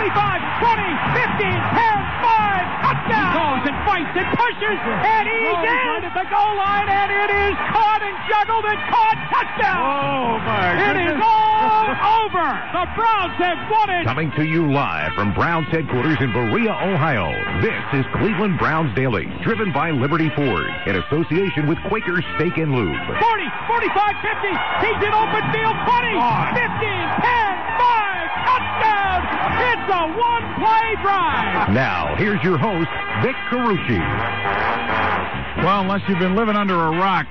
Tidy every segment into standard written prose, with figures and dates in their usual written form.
15, 10, 5, touchdown! He goes and fights and pushes, and he's in right at the goal line, and it is caught and juggled and caught, touchdown! Oh, my goodness. It is all over! The Browns have won it! Coming to you live from Browns headquarters in Berea, Ohio, this is Cleveland Browns Daily, driven by Liberty Ford, in association with Quaker Steak and Lube. 40, 45, 50, he's in open field, 20, 15, 10, 5, touchdown! It's a one-play drive! Now, here's your host, Vic Carucci. Well, unless you've been living under a rock,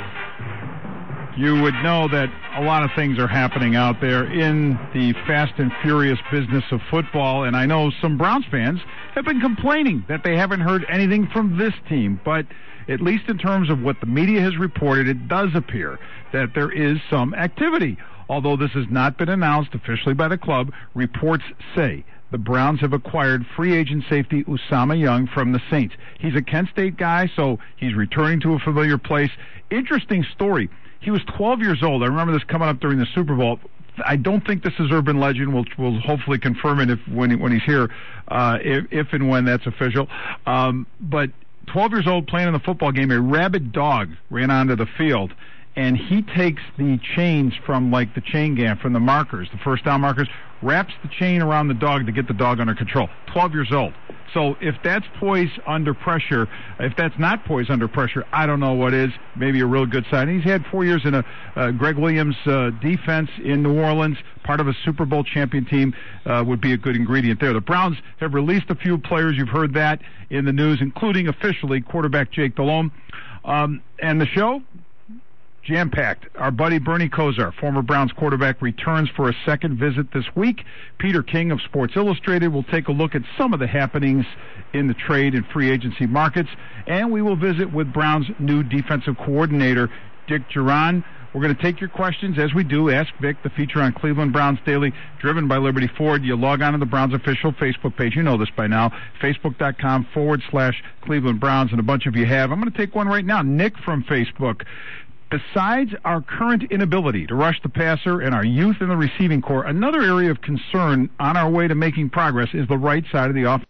you would know that a lot of things are happening out there in the fast and furious business of football, and I know some Browns fans have been complaining that they haven't heard anything from this team, but at least in terms of what the media has reported, it does appear that there is some activity. Although this has not been announced officially by the club, reports say the Browns have acquired free agent safety Usama Young from the Saints. He's a Kent State guy, so he's returning to a familiar place. Interesting story. He was 12 years old. I remember this coming up during the Super Bowl. I don't think this is urban legend. We'll hopefully confirm it when he's here, if and when that's official. But 12 years old, playing in the football game, a rabid dog ran onto the field, and he takes the chains from, like, the chain gang, from the markers, the first down markers, wraps the chain around the dog to get the dog under control. 12 years old. So if that's poise under pressure, if that's not poise under pressure, I don't know what is. Maybe a real good sign. He's had 4 years in a Greg Williams defense in New Orleans. Part of a Super Bowl champion team would be a good ingredient there. The Browns have released a few players. You've heard that in the news, including officially quarterback Jake Delhomme. And the show, jam-packed. Our buddy Bernie Kosar, former Browns quarterback, returns for a second visit this week. Peter King of Sports Illustrated will take a look at some of the happenings in the trade and free agency markets, and we will visit with Browns' new defensive coordinator, Dick Jauron. We're going to take your questions as we do. Ask Vic, the feature on Cleveland Browns Daily, driven by Liberty Ford. You log on to the Browns official Facebook page. You know this by now. Facebook.com/Cleveland Browns, and a bunch of you have. I'm going to take one right now. Nick from Facebook. Besides our current inability to rush the passer and our youth in the receiving corps, another area of concern on our way to making progress is the right side of the offense.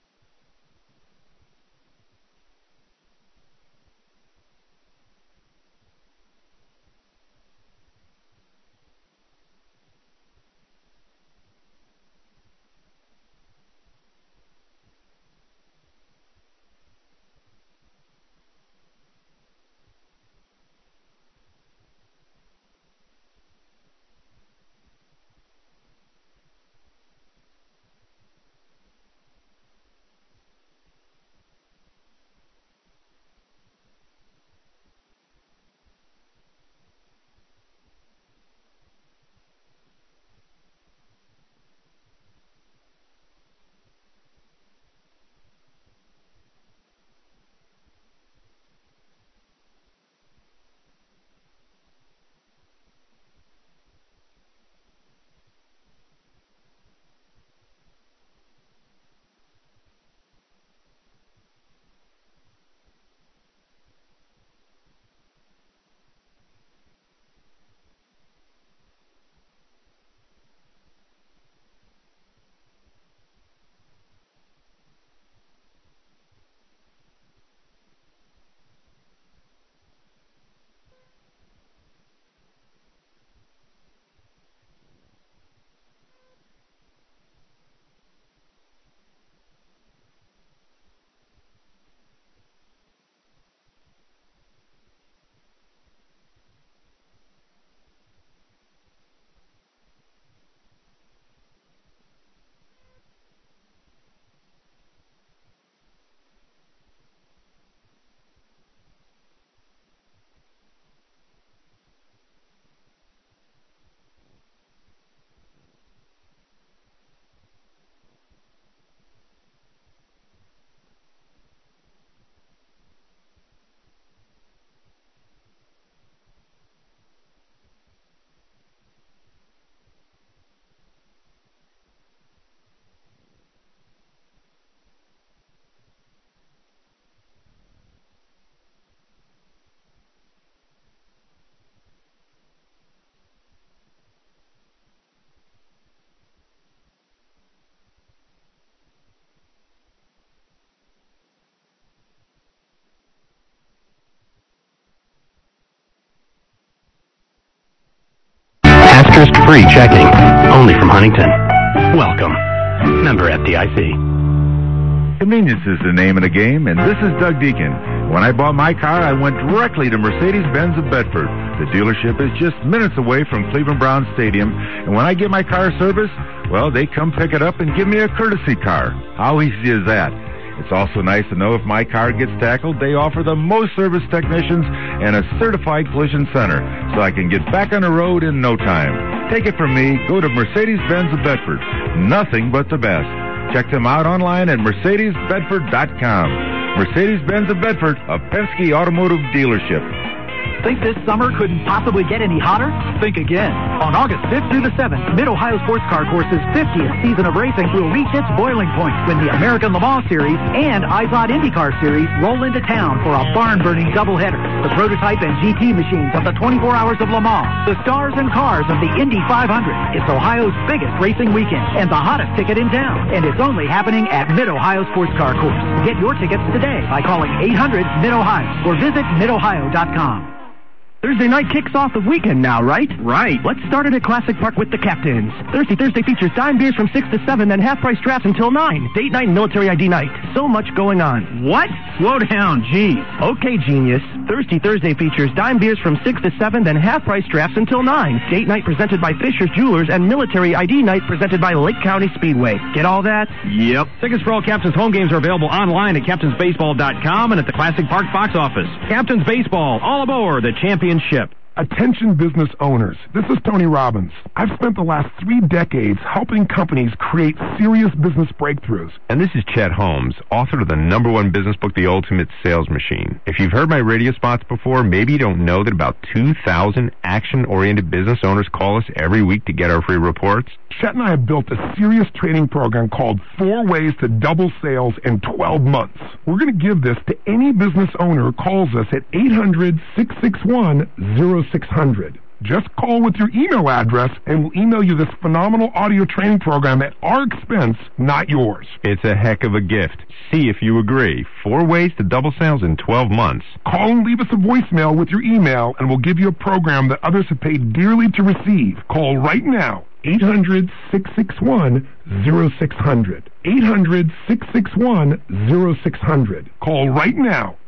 Free checking. Only from Huntington. Welcome. Member FDIC. Convenience is the name of the game, and this is Doug Deacon. When I bought my car, I went directly to Mercedes-Benz of Bedford. The dealership is just minutes away from Cleveland Browns Stadium, and when I get my car serviced, well, they come pick it up and give me a courtesy car. How easy is that? It's also nice to know if my car gets tackled, they offer the most service technicians and a certified collision center, so I can get back on the road in no time. Take it from me, go to Mercedes-Benz of Bedford. Nothing but the best. Check them out online at mercedesbedford.com. Mercedes-Benz of Bedford, a Penske automotive dealership. Think this summer couldn't possibly get any hotter? Think again. On August 5th through the 7th, Mid-Ohio Sports Car Course's 50th season of racing will reach its boiling point when the American Le Mans Series and IZOD IndyCar Series roll into town for a barn-burning doubleheader. The prototype and GT machines of the 24 Hours of Le Mans, the stars and cars of the Indy 500. It's Ohio's biggest racing weekend and the hottest ticket in town. And it's only happening at Mid-Ohio Sports Car Course. Get your tickets today by calling 800-MID-OHIO or visit midohio.com. Thursday night kicks off the weekend now, right? Right. Let's start it at Classic Park with the Captains. Thursday features dime beers from 6 to 7, then half-price drafts until 9. Date night and military ID night. So much going on. What? Slow down, geez. Okay, genius. Thursday features dime beers from 6 to 7, then half-price drafts until 9. Date night presented by Fisher's Jewelers and military ID night presented by Lake County Speedway. Get all that? Yep. Tickets for all Captains home games are available online at captainsbaseball.com and at the Classic Park box office. Captains Baseball, all aboard the championship. Attention business owners, this is Tony Robbins. I've spent the last 3 decades helping companies create serious business breakthroughs. And this is Chet Holmes, author of the #1 business book, The Ultimate Sales Machine. If you've heard my radio spots before, maybe you don't know that about 2,000 action-oriented business owners call us every week to get our free reports. Chet and I have built a serious training program called 4 Ways to Double Sales in 12 Months. We're going to give this to any business owner who calls us at 800-661-0600. Just call with your email address and we'll email you this phenomenal audio training program at our expense, not yours. It's a heck of a gift. See if you agree. 4 Ways to Double Sales in 12 months. Call and leave us a voicemail with your email and we'll give you a program that others have paid dearly to receive. Call right now. 800-661-0600. 800-661-0600. Call right now.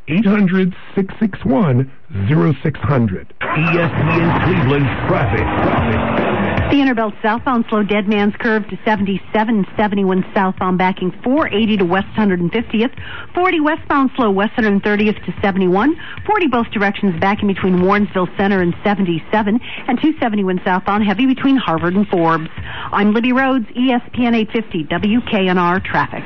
800-661-0600. ESPN Cleveland traffic. The Innerbelt southbound slow dead man's curve to 77, 71 southbound backing 480 to West 150th, 40 westbound slow West 130th to 71, 40 both directions backing between Warrensville Center and 77, and 271 southbound heavy between Harvard and Forbes. I'm Libby Rhodes, ESPN 850 WKNR Traffic.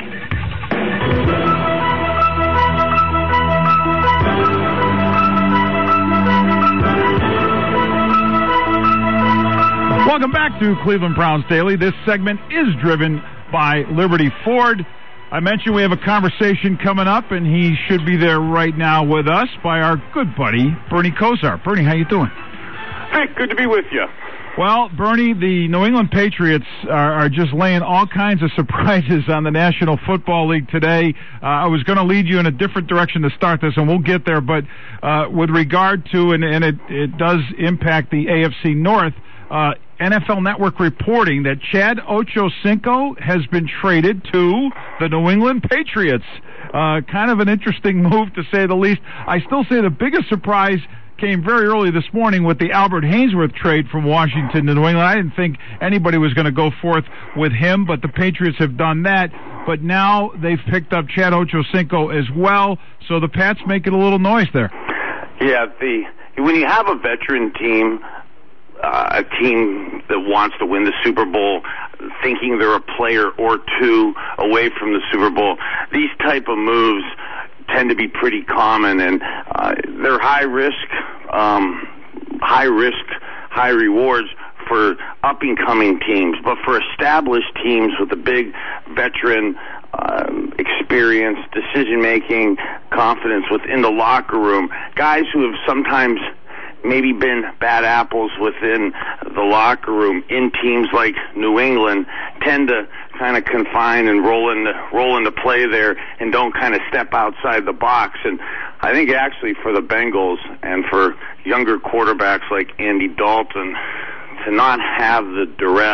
Welcome back to Cleveland Browns Daily. This segment is driven by Liberty Ford. I mentioned we have a conversation coming up, and he should be there right now with us by our good buddy, Bernie Kosar. Bernie, how you doing? Hey, good to be with you. Well, Bernie, the New England Patriots are just laying all kinds of surprises on the National Football League today. I was going to lead you in a different direction to start this, and we'll get there, but with regard to, and it does impact the AFC North, NFL Network reporting that Chad Ochocinco has been traded to the New England Patriots. Kind of an interesting move, to say the least. I still say the biggest surprise came very early this morning with the Albert Hainsworth trade from Washington to New England. I didn't think anybody was going to go forth with him, but the Patriots have done that. But now they've picked up Chad Ochocinco as well, so the Pats make it a little noise there. Yeah, when you have a veteran team, a team that wants to win the Super Bowl, thinking they're a player or two away from the Super Bowl, these type of moves tend to be pretty common, and they're high risk, high rewards for up-and-coming teams. But for established teams with a big veteran experience, decision-making, confidence within the locker room, guys who have sometimes maybe been bad apples within the locker room in teams like New England tend to kind of confine and roll into play there and don't kind of step outside the box. And I think actually for the Bengals and for younger quarterbacks like Andy Dalton, to not have the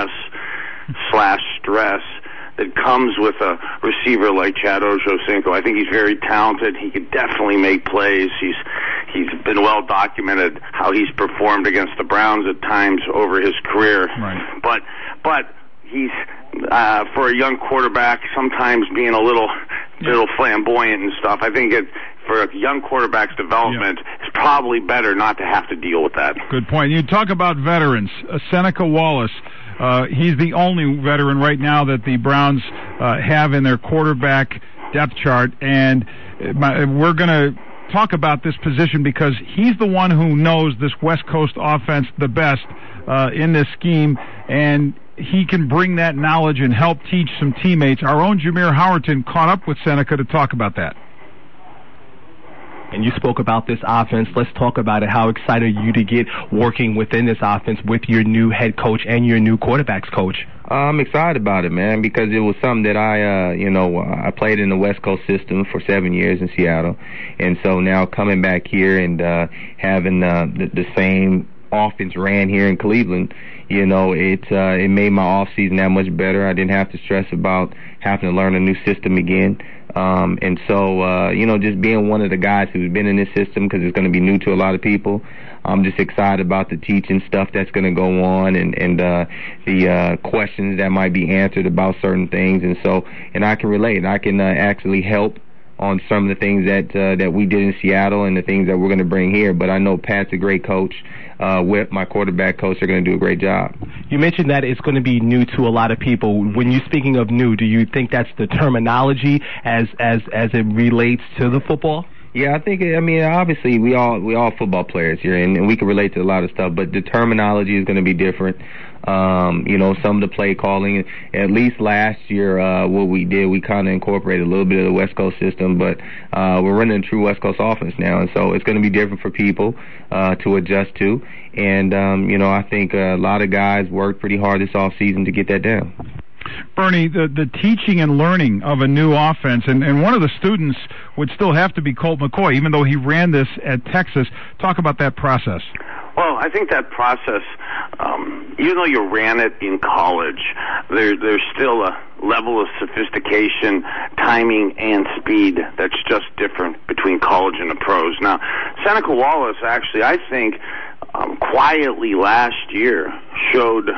duress/stress that comes with a receiver like Chad Ochocinco. I think he's very talented. He can definitely make plays. He's been well documented how he's performed against the Browns at times over his career. Right. But he's for a young quarterback, sometimes being a little flamboyant and stuff. I think for a young quarterback's development, it's probably better not to have to deal with that. Good point. You talk about veterans. Seneca Wallace. He's the only veteran right now that the Browns have in their quarterback depth chart, and we're going to talk about this position because he's the one who knows this West Coast offense the best in this scheme, and he can bring that knowledge and help teach some teammates. Our own Jameer Howerton caught up with Seneca to talk about that. And you spoke about this offense. Let's talk about it. How excited are you to get working within this offense with your new head coach and your new quarterbacks coach? I'm excited about it, man, because it was something that I played in the West Coast system for 7 years in Seattle. And so now coming back here and having the same offense ran here in Cleveland, it made my off season that much better. I didn't have to stress about having to learn a new system again. And so, just being one of the guys who's been in this system, because it's going to be new to a lot of people, I'm just excited about the teaching stuff that's going to go on and the questions that might be answered about certain things. And I can relate. I can actually help on some of the things that we did in Seattle and the things that we're going to bring here. But I know Pat's a great coach. With my quarterback coach, they're going to do a great job. You mentioned that it's going to be new to a lot of people. When you're speaking of new, do you think that's the terminology as it relates to the football? Yeah, I think, obviously we all football players here, and we can relate to a lot of stuff, but the terminology is going to be different. Some of the play calling, at least last year, what we did, we kind of incorporated a little bit of the West Coast system, but we're running a true West Coast offense now, and so it's going to be different for people to adjust to. And, I think a lot of guys worked pretty hard this offseason to get that down. Bernie, the teaching and learning of a new offense, and one of the students would still have to be Colt McCoy, even though he ran this at Texas. Talk about that process. Well, I think that process, even though you ran it in college, there's still a level of sophistication, timing, and speed that's just different between college and the pros. Now, Seneca Wallace actually, I think, quietly last year showed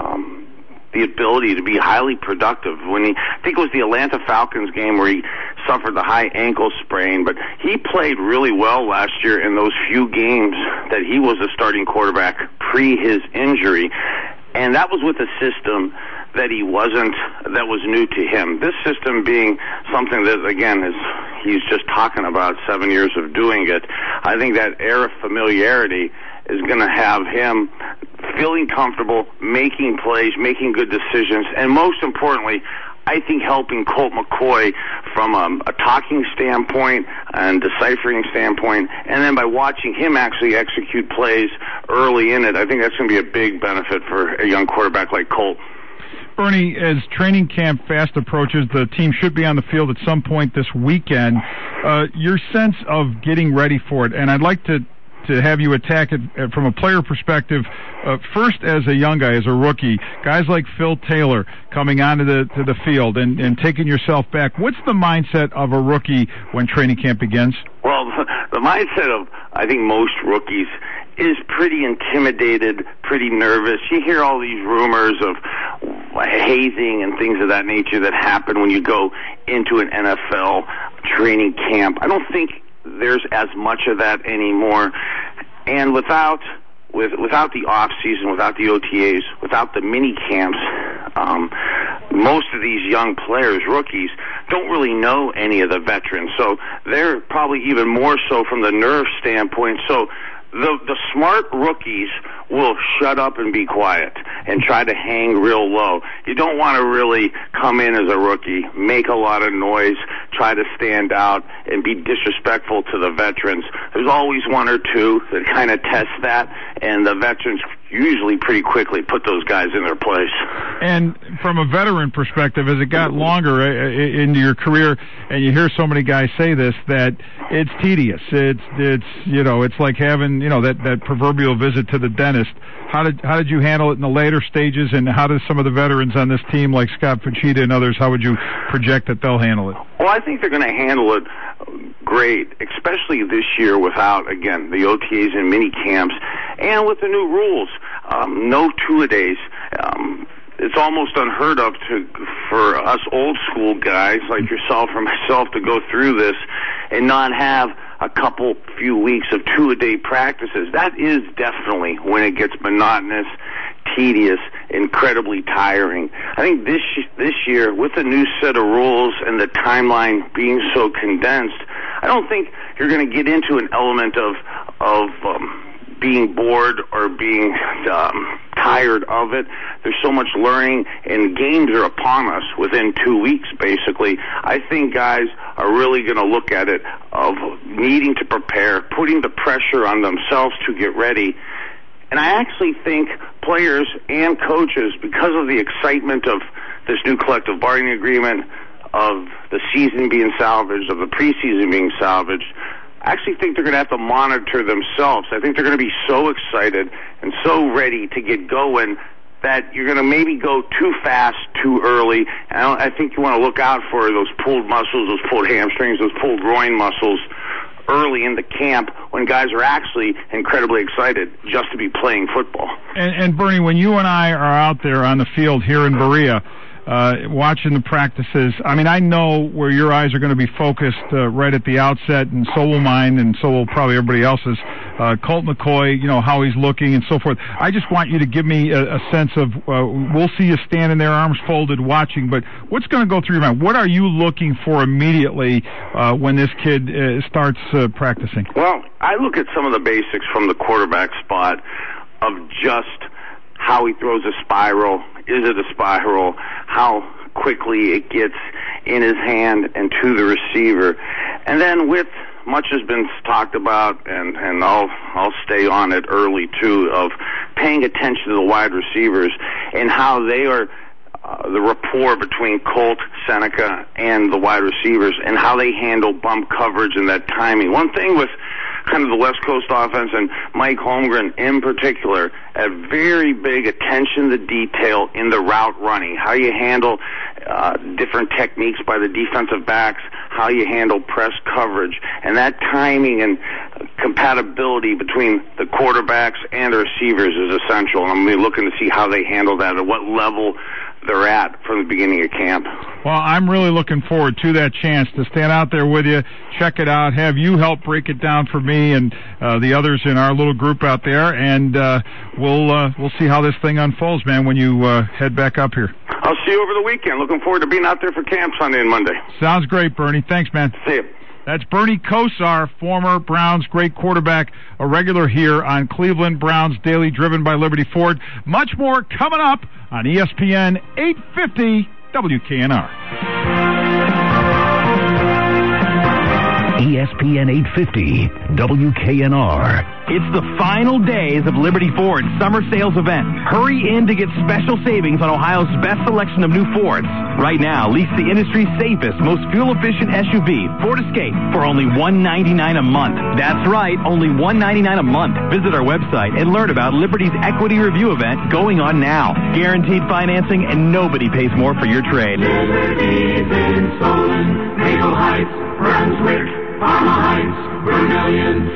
the ability to be highly productive. I think it was the Atlanta Falcons game where he suffered the high ankle sprain, but he played really well last year in those few games that he was a starting quarterback pre his injury, and that was with a system that that was new to him. This system being something that, again, he's just talking about 7 years of doing it. I think that air of familiarity is going to have him feeling comfortable, making plays, making good decisions, and most importantly, I think helping Colt McCoy from a talking standpoint and deciphering standpoint, and then by watching him actually execute plays early in it, I think that's going to be a big benefit for a young quarterback like Colt. Bernie, as training camp fast approaches, the team should be on the field at some point this weekend. Your sense of getting ready for it, and I'd like to have you attack it from a player perspective. First, as a young guy, as a rookie, guys like Phil Taylor coming onto the field and taking yourself back. What's the mindset of a rookie when training camp begins? Well, the mindset of, I think, most rookies is pretty intimidated, pretty nervous. You hear all these rumors of hazing and things of that nature that happen when you go into an NFL training camp. I don't think there's as much of that anymore. And without the off season, without the OTAs, without the mini camps, most of these young players, rookies, don't really know any of the veterans. So they're probably even more so from the nerve standpoint. So the smart rookies will shut up and be quiet and try to hang real low. You don't want to really come in as a rookie, make a lot of noise, try to stand out, and be disrespectful to the veterans. There's always one or two that kind of test that, and the veterans usually pretty quickly put those guys in their place. And from a veteran perspective, as it got longer into your career, and you hear so many guys say this, that it's tedious. It's like having, that proverbial visit to the dentist. How did you handle it in the later stages, and how did some of the veterans on this team, like Scott Fachita and others, how would you project that they'll handle it? Well, I think they're going to handle it great, especially this year without, again, the OTAs and mini camps, and with the new rules. No two-a-days. It's almost unheard of for us old school guys like yourself or myself to go through this and not have a few weeks of two-a-day practices. That is definitely when it gets monotonous, tedious, incredibly tiring. I think this year, with the new set of rules and the timeline being so condensed, I don't think you're going to get into an element of being bored or being tired of it. There's so much learning, and games are upon us within 2 weeks, basically. I think guys are really going to look at it of needing to prepare, putting the pressure on themselves to get ready. And I actually think players and coaches, because of the excitement of this new collective bargaining agreement, of the season being salvaged, of the preseason being salvaged, I actually think they're going to have to monitor themselves. I think they're going to be so excited and so ready to get going that you're going to maybe go too fast, too early. And I think you want to look out for those pulled muscles, those pulled hamstrings, those pulled groin muscles early in the camp when guys are actually incredibly excited just to be playing football. And Bernie, when you and I are out there on the field here in Berea, watching the practices, I mean, I know where your eyes are going to be focused right at the outset, and so will mine, and so will probably everybody else's. Colt McCoy, how he's looking and so forth. I just want you to give me a sense of, we'll see you standing there, arms folded, watching, but what's going to go through your mind? What are you looking for immediately when this kid starts practicing? Well, I look at some of the basics from the quarterback spot of just how he throws a spiral. Is it a spiral? How quickly it gets in his hand and to the receiver. And then with much has been talked about, and I'll stay on it early too, of paying attention to the wide receivers and how they are the rapport between Colt, Seneca, and the wide receivers, and how they handle bump coverage and that timing. One thing with kind of the West Coast offense, and Mike Holmgren in particular, a very big attention to detail in the route running, how you handle different techniques by the defensive backs, how you handle press coverage, and that timing and compatibility between the quarterbacks and the receivers is essential. And I'm going to be looking to see how they handle that at what level they're at from the beginning of camp. Well, I'm really looking forward to that chance to stand out there with you, check it out, have you help break it down for me and the others in our little group out there, and we'll see how this thing unfolds, man, when you head back up here. I'll see you over the weekend. Looking forward to being out there for camp Sunday and Monday. Sounds great, Bernie. Thanks, man. See you. That's Bernie Kosar, former Browns great quarterback, a regular here on Cleveland Browns Daily, driven by Liberty Ford. Much more coming up on ESPN 850 WKNR. ESPN 850 WKNR. It's the final days of Liberty Ford's summer sales event. Hurry in to get special savings on Ohio's best selection of new Fords. Right now, lease the industry's safest, most fuel-efficient SUV, Ford Escape, for only $199 a month. That's right, only $199 a month. Visit our website and learn about Liberty's Equity Review event going on now. Guaranteed financing, and nobody pays more for your trade. Liberty's in Solon, Maple Heights, Brunswick, Palmer Heights, Vermillion,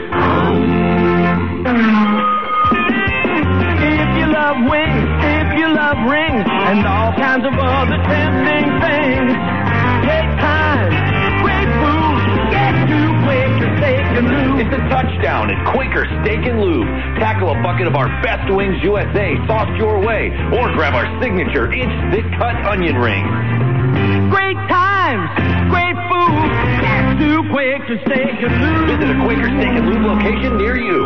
If you love wings, if you love rings, and all kinds of other tempting things, take time, great food, get to Quaker Steak and Lube. It's a touchdown at Quaker Steak and Lube. Tackle a bucket of our Best Wings USA sauced your way, or grab our signature inch-thick cut onion rings. Great times, great food, get to Quaker Steak and Lube. Visit a Quaker Steak and Lube location near you.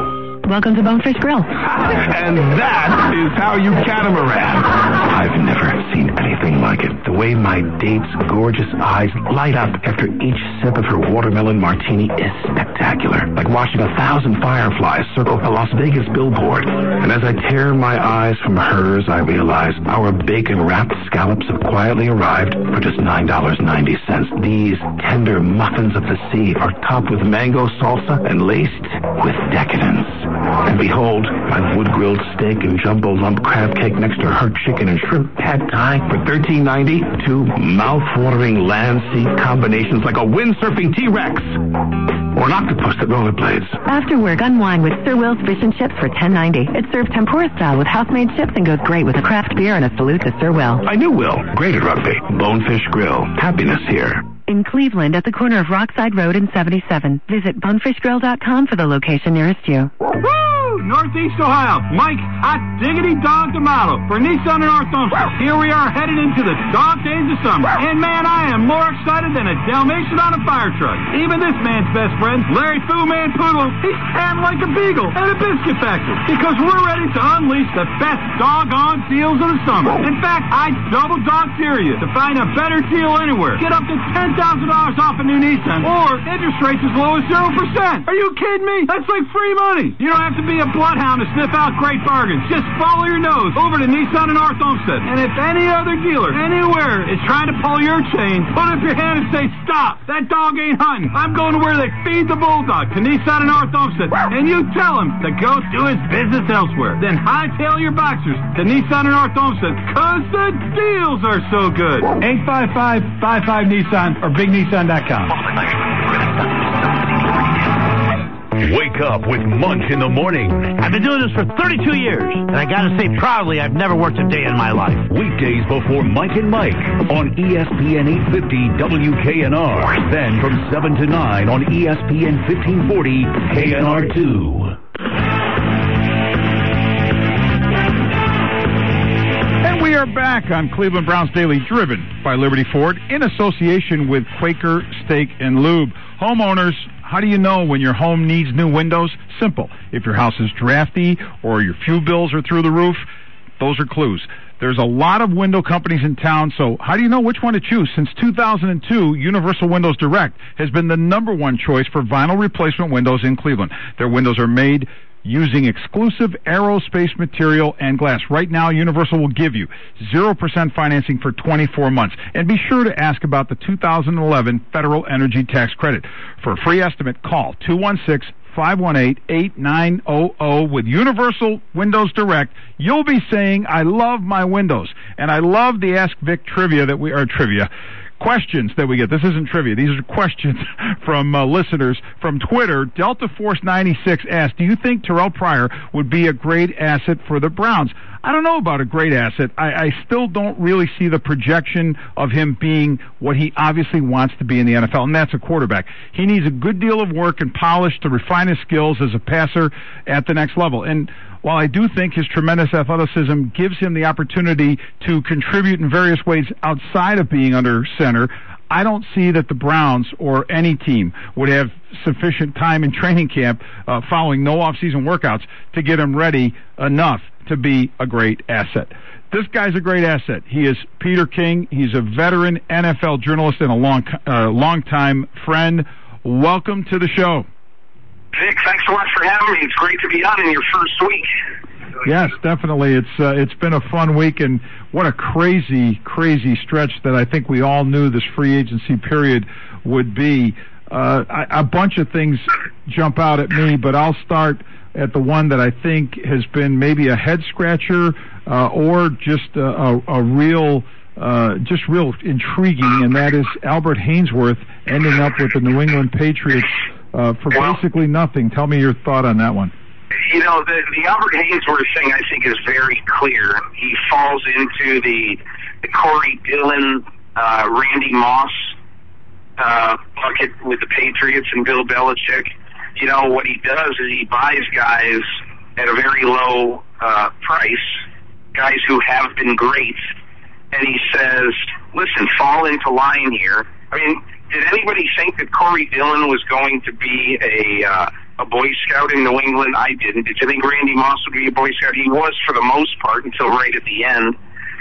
Welcome to Bonefish Grill. And that is how you catamaran. I've never seen anything like it. The way my date's gorgeous eyes light up after each sip of her watermelon martini is spectacular. Like watching 1,000 fireflies circle a Las Vegas billboard. And as I tear my eyes from hers, I realize our bacon-wrapped scallops have quietly arrived for just $9.90. These tender muffins of the sea are topped with mango salsa and laced with decadence. And behold, my wood-grilled steak and jumbo lump crab cake next to her chicken and shrimp pad thai for $13.90. Two mouth-watering land sea combinations like a windsurfing T-Rex or an octopus that rollerblades. After work, unwind with Sir Will's Fish and Chips for $10.90. It's served tempura style with house-made chips and goes great with a craft beer and a salute to Sir Will. I knew Will. Great at rugby. Bonefish Grill. Happiness here. In Cleveland at the corner of Rockside Road and 77. Visit bonefishgrill.com for the location nearest you. Woo! Northeast Ohio, Mike, hot diggity dog tomato for Nissan and North Olmsted. Here we are headed into the dog days of summer. And man, I am more excited than a Dalmatian on a fire truck. Even this man's best friend, Larry Fu Man Poodle, he's tan like a beagle at a biscuit factory. Because we're ready to unleash the best doggone deals of the summer. In fact, I double dog tier you to find a better deal anywhere. Get up to $10,000 off a new Nissan or interest rates as low as 0%. Are you kidding me? That's like free money. You don't have to be a bloodhound to sniff out great bargains. Just follow your nose over to Nissan in North Olmsted. And if any other dealer anywhere is trying to pull your chain, put up your hand and say, stop. That dog ain't hunting. I'm going to where they feed the bulldog, to Nissan in North Olmsted. And you tell him to go do his business elsewhere. Then hightail your boxers to Nissan in North Olmsted, because the deals are so good. 855-55-Nissan or BigNissan.com. Wake up with Munch in the morning. I've been doing this for 32 years, and I gotta say proudly, I've never worked a day in my life. Weekdays before Mike and Mike on ESPN 850 WKNR. Then from 7 to 9 on ESPN 1540 KNR2. And we are back on Cleveland Browns Daily, driven by Liberty Ford in association with Quaker Steak and Lube. Homeowners, how do you know when your home needs new windows? Simple. If your house is drafty or your fuel bills are through the roof, those are clues. There's a lot of window companies in town, so how do you know which one to choose? Since 2002, Universal Windows Direct has been the #1 choice for vinyl replacement windows in Cleveland. Their windows are made using exclusive aerospace material and glass. Right now, Universal will give you 0% financing for 24 months. And be sure to ask about the 2011 Federal Energy Tax Credit. For a free estimate, call 216-518-8900 with Universal Windows Direct. You'll be saying, I love my windows. And I love the Ask Vic questions that we get. This isn't trivia. These are questions from listeners from Twitter. Delta Force 96 asked, do you think Terrell Pryor would be a great asset for the Browns? I don't know about a great asset. I still don't really see the projection of him being what he obviously wants to be in the NFL, and that's a quarterback. He needs a good deal of work and polish to refine his skills as a passer at the next level. And while I do think his tremendous athleticism gives him the opportunity to contribute in various ways outside of being under center, I don't see that the Browns or any team would have sufficient time in training camp following no off-season workouts to get him ready enough to be a great asset. This guy's a great asset. He is Peter King. He's a veteran NFL journalist and a long-time friend. Welcome to the show. Vic, thanks so much for having me. It's great to be on in your first week. Yes, definitely. It's been a fun week, and what a crazy stretch that I think we all knew this free agency period would be. A bunch of things jump out at me, but I'll start at the one that I think has been maybe a head scratcher or just a real intriguing, and that is Albert Haynesworth ending up with the New England Patriots for basically nothing. Tell me your thought on that one. You know, the Albert Haynesworth thing I think is very clear. He falls into the Corey Dillon, Randy Moss bucket with the Patriots and Bill Belichick. You know, what he does is he buys guys at a very low price, guys who have been great, and he says, listen, fall into line here. I mean, did anybody think that Corey Dillon was going to be a a Boy Scout in New England? I didn't. Did you think Randy Moss would be a Boy Scout? He was for the most part until right at the end.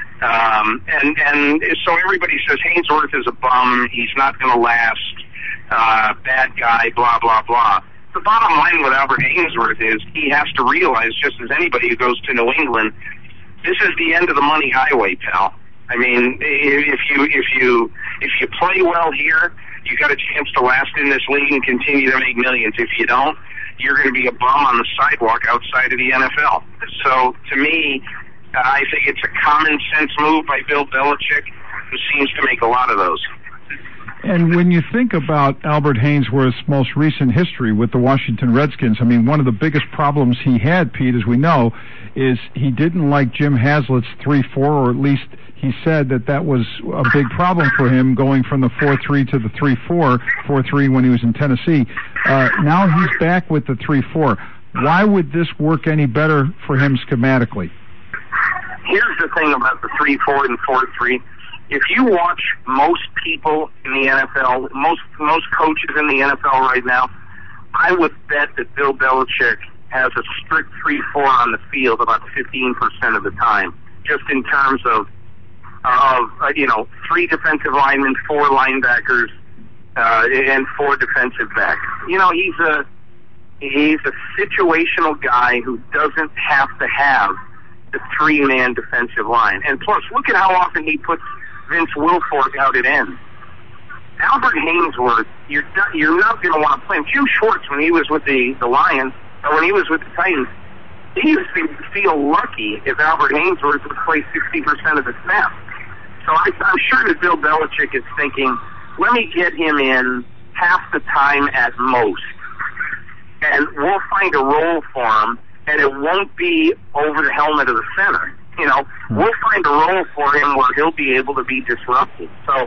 And so everybody says Hainsworth is a bum. He's not going to last. Bad guy, blah, blah, blah. The bottom line with Albert Hainsworth is he has to realize, just as anybody who goes to New England, this is the end of the money highway, pal. I mean, if you play well here, you got a chance to last in this league and continue to make millions. If you don't, you're going to be a bum on the sidewalk outside of the NFL. So, to me, I think it's a common sense move by Bill Belichick, who seems to make a lot of those. And when you think about Albert Hainsworth's most recent history with the Washington Redskins, I mean, one of the biggest problems he had, Pete, as we know, is he didn't like Jim Haslett's 3-4, or at least he said that was a big problem for him, going from the 4-3 to the 3-4, 4-3 when he was in Tennessee. Now he's back with the 3-4. Why would this work any better for him schematically? Here's the thing about the 3-4 and 4-3. If you watch most people in the NFL, most coaches in the NFL right now, I would bet that Bill Belichick has a strict 3-4 on the field about 15% of the time, just in terms of 3 defensive linemen, 4 linebackers, and 4 defensive backs. You know, he's a situational guy who doesn't have to have the 3-man defensive line. And plus, look at how often he puts Vince Wilfork out at end. Albert Hainsworth, you're not going to want to play him. Jim Schwartz, when he was with the Lions, or when he was with the Titans, he used to feel lucky if Albert Hainsworth would play 60% of the snap. So I'm sure that Bill Belichick is thinking, let me get him in half the time at most, and we'll find a role for him, and it won't be over the helmet of the center. You know, we'll find a role for him where he'll be able to be disruptive. So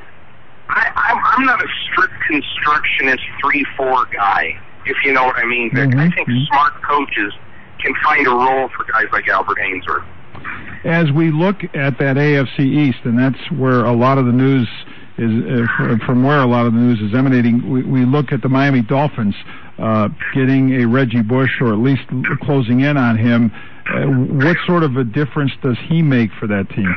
I'm not a strict constructionist 3-4 guy, if you know what I mean, Vic. I think smart coaches can find a role for guys like Albert Hainsworth. As we look at that AFC East, and that's where a lot of the news is, from where a lot of the news is emanating, we look at the Miami Dolphins getting a Reggie Bush, or at least closing in on him. What sort of a difference does he make for that team?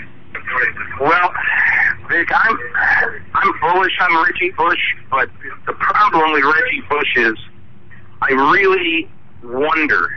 Well, Vic, I'm bullish on Reggie Bush, but the problem with Reggie Bush is I really wonder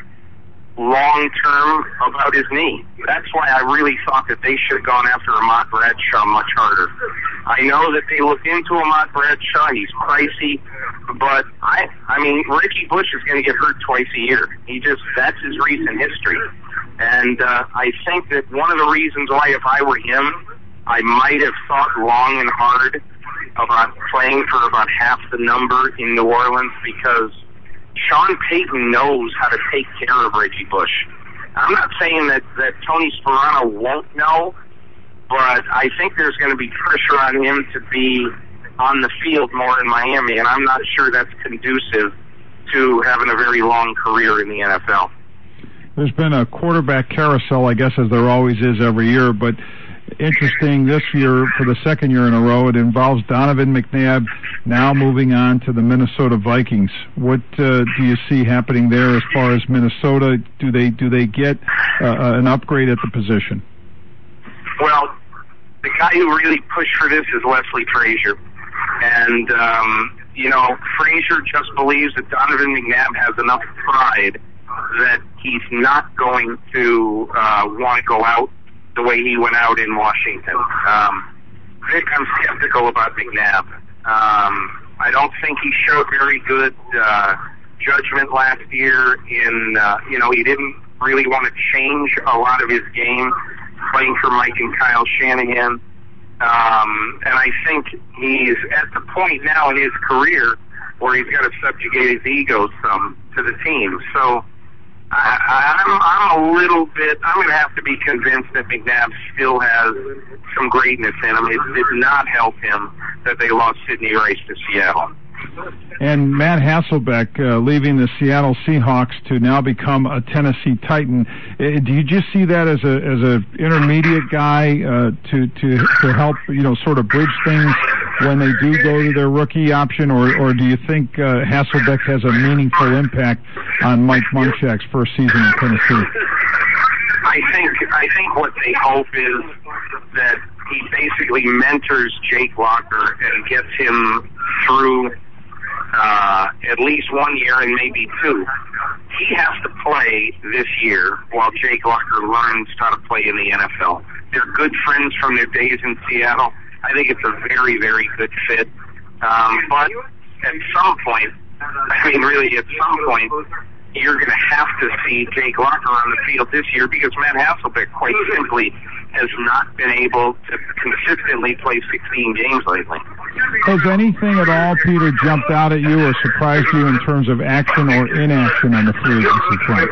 long-term about his knee. That's why I really thought that they should have gone after Ahmad Bradshaw much harder. I know that they looked into Ahmad Bradshaw. He's pricey, but I mean, Reggie Bush is going to get hurt twice a year. That's his recent history. And I think that one of the reasons why, if I were him, I might have thought long and hard about playing for about half the number in New Orleans, because Sean Payton knows how to take care of Reggie Bush. I'm not saying that Tony Sparano won't know, but I think there's going to be pressure on him to be on the field more in Miami, and I'm not sure that's conducive to having a very long career in the NFL. There's been a quarterback carousel, I guess, as there always is every year, but interesting this year, for the second year in a row, it involves Donovan McNabb now moving on to the Minnesota Vikings. What do you see happening there as far as Minnesota? Do they get an upgrade at the position? Well, the guy who really pushed for this is Leslie Frazier. And, Frazier just believes that Donovan McNabb has enough pride that he's not going to want to go out the way he went out in Washington. Vic, I'm skeptical about McNabb. I don't think he showed very good judgment last year he didn't really want to change a lot of his game playing for Mike and Kyle Shanahan. And I think he's at the point now in his career where he's got to subjugate his ego some to the team. So I'm a little bit, I'm going to have to be convinced that McNabb still has some greatness in him. It did not help him that they lost Sidney Rice to Seattle. And Matt Hasselbeck leaving the Seattle Seahawks to now become a Tennessee Titan. Do you just see that as a intermediate guy to help sort of bridge things when they do go to their rookie option, or do you think Hasselbeck has a meaningful impact on Mike Munchak's first season in Tennessee? I think what they hope is that he basically mentors Jake Locker and gets him through at least 1 year and maybe 2. He has to play this year while Jake Locker learns how to play in the NFL. They're good friends from their days in Seattle. I think it's a very, very good fit. But at some point, you're going to have to see Jake Locker on the field this year because Matt Hasselbeck, quite simply, has not been able to consistently play 16 games lately. Has anything at all, Peter, jumped out at you or surprised you in terms of action or inaction on the free agency front?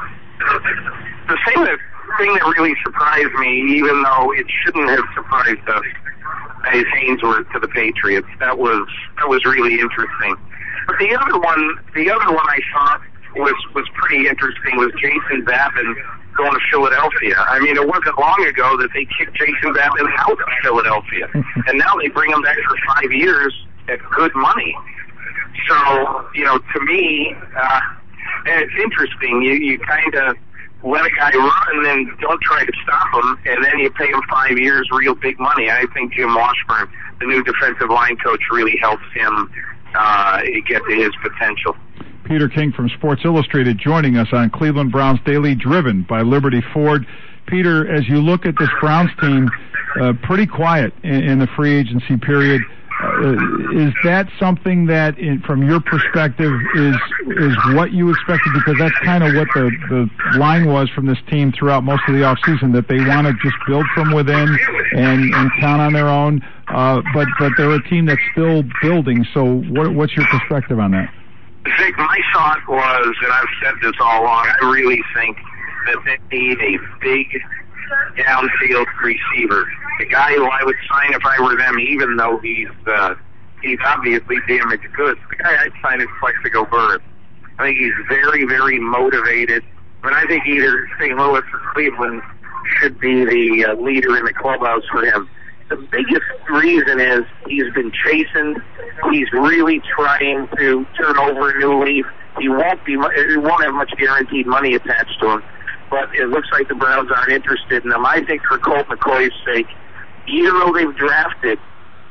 The thing that really surprised me, even though it shouldn't have surprised us, is Haynesworth to the Patriots. That was really interesting. But the other one I thought was pretty interesting was Jason Babin going to Philadelphia. I mean, it wasn't long ago that they kicked Jason Babin out of Philadelphia, and now they bring him back for 5 years at good money. So, to me, it's interesting. You kind of let a guy run and don't try to stop him, and then you pay him 5 years real big money. I think Jim Washburn, the new defensive line coach, really helps him get to his potential. Peter King from Sports Illustrated joining us on Cleveland Browns Daily, driven by Liberty Ford. Peter, as you look at this Browns team, pretty quiet in the free agency period. Is that something that, from your perspective, is what you expected? Because that's kind of what the line was from this team throughout most of the offseason, that they want to just build from within and count on their own. But they're a team that's still building. So what's your perspective on that? Vic, my thought was, and I've said this all along, I really think that they need a big downfield receiver. The guy who I would sign if I were them, even though he's obviously damaged goods. The guy I'd sign is Plexico Burress. I think he's very, very motivated. I think either St. Louis or Cleveland should be the leader in the clubhouse for him. The biggest reason is he's been chastened. He's really trying to turn over a new leaf. He won't have much guaranteed money attached to him. But it looks like the Browns aren't interested in him. I think for Colt McCoy's sake, even though they've drafted,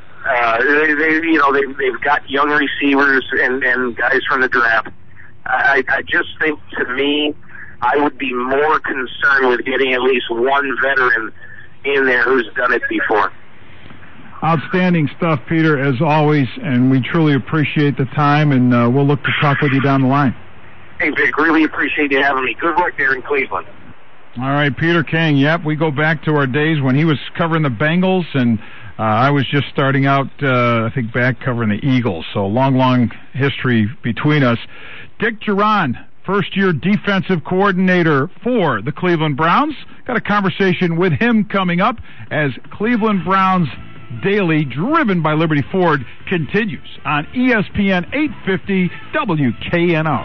they've got young receivers and guys from the draft. I just think, to me, I would be more concerned with getting at least one veteran in there who's done it before. Outstanding stuff, Peter, as always, and we truly appreciate the time, and we'll look to talk with you down the line. Hey, Vic, really appreciate you having me. Good luck there in Cleveland. All right, Peter King. Yep, we go back to our days when he was covering the Bengals, and I was just starting out, I think, back covering the Eagles. So long history between us. Dick Jauron, first-year defensive coordinator for the Cleveland Browns. Got a conversation with him coming up as Cleveland Browns Daily, driven by Liberty Ford, continues on ESPN 850 WKNR.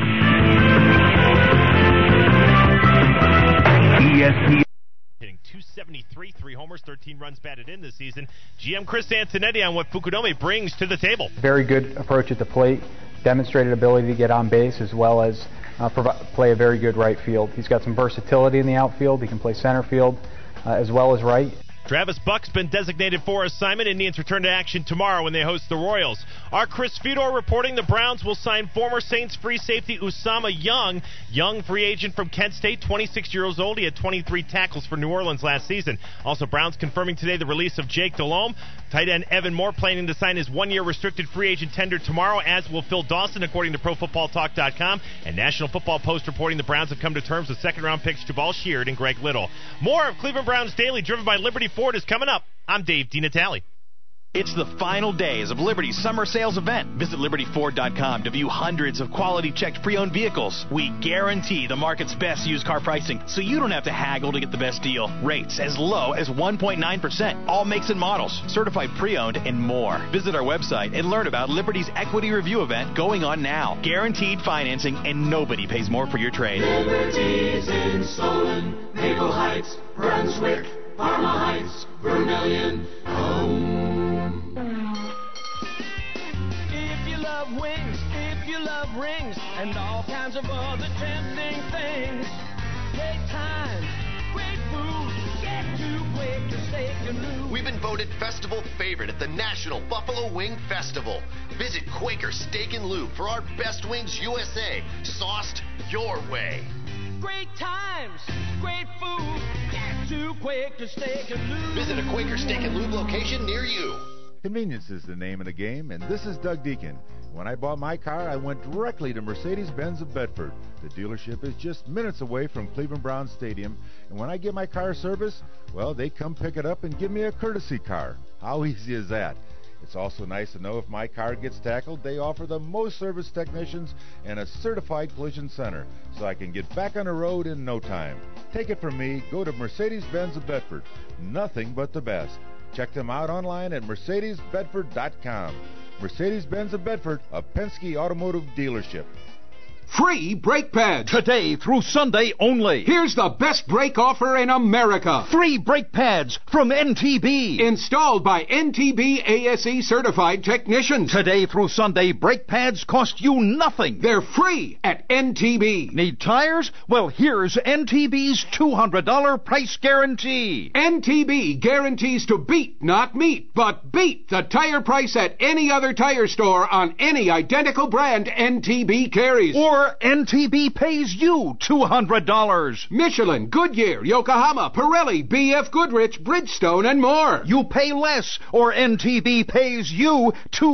ESPN. Hitting 273, 3 homers, 13 runs batted in this season. GM Chris Antonetti on what Fukudome brings to the table. Very good approach at the plate, demonstrated ability to get on base as well as play a very good right field. He's got some versatility in the outfield. He can play center field as well as right. Travis Buck's been designated for assignment. Indians return to action tomorrow when they host the Royals. Our Chris Fedor reporting the Browns will sign former Saints free safety Usama Young. Young, free agent from Kent State, 26 years old. He had 23 tackles for New Orleans last season. Also, Browns confirming today the release of Jake Delhomme. Tight end Evan Moore planning to sign his one-year restricted free agent tender tomorrow, as will Phil Dawson, according to ProFootballTalk.com. And National Football Post reporting the Browns have come to terms with second-round picks Jabal Sheard and Greg Little. More of Cleveland Browns Daily, driven by Liberty Ford, is coming up. I'm Dave DiNatale. It's the final days of Liberty's summer sales event. Visit LibertyFord.com to view hundreds of quality-checked pre-owned vehicles. We guarantee the market's best used car pricing, so you don't have to haggle to get the best deal. Rates as low as 1.9%, all makes and models, certified pre-owned, and more. Visit our website and learn about Liberty's Equity Review event going on now. Guaranteed financing, and nobody pays more for your trade. Liberty's in Solon, Maple Heights, Brunswick, Parma Heights, Vermilion, home. you love rings and all kinds of other tempting things. Great times, great food, get to Quaker Steak and Lube. We've been voted festival favorite at the National Buffalo Wing Festival. Visit Quaker Steak and Lube for our best wings USA, sauced your way. Great times, great food, get to Quaker Steak and Lube. Visit a Quaker Steak and Lube location near you. Convenience is the name of the game, and this is Doug Deacon. When I bought my car, I went directly to Mercedes-Benz of Bedford. The dealership is just minutes away from Cleveland Browns Stadium, and when I get my car serviced, well, they come pick it up and give me a courtesy car. How easy is that? It's also nice to know if my car gets tackled, they offer the most service technicians and a certified collision center, so I can get back on the road in no time. Take it from me, go to Mercedes-Benz of Bedford. Nothing but the best. Check them out online at mercedesbedford.com. Mercedes-Benz of Bedford, a Penske automotive dealership. Free brake pads. Today through Sunday only. Here's the best brake offer in America. Free brake pads from NTB. Installed by NTB ASE certified technicians. Today through Sunday, brake pads cost you nothing. They're free at NTB. Need tires? Well, here's NTB's $200 price guarantee. NTB guarantees to beat, not meet, but beat the tire price at any other tire store on any identical brand NTB carries. Or NTB pays you $200. Michelin, Goodyear, Yokohama, Pirelli, BF Goodrich, Bridgestone, and more. You pay less, or NTB pays you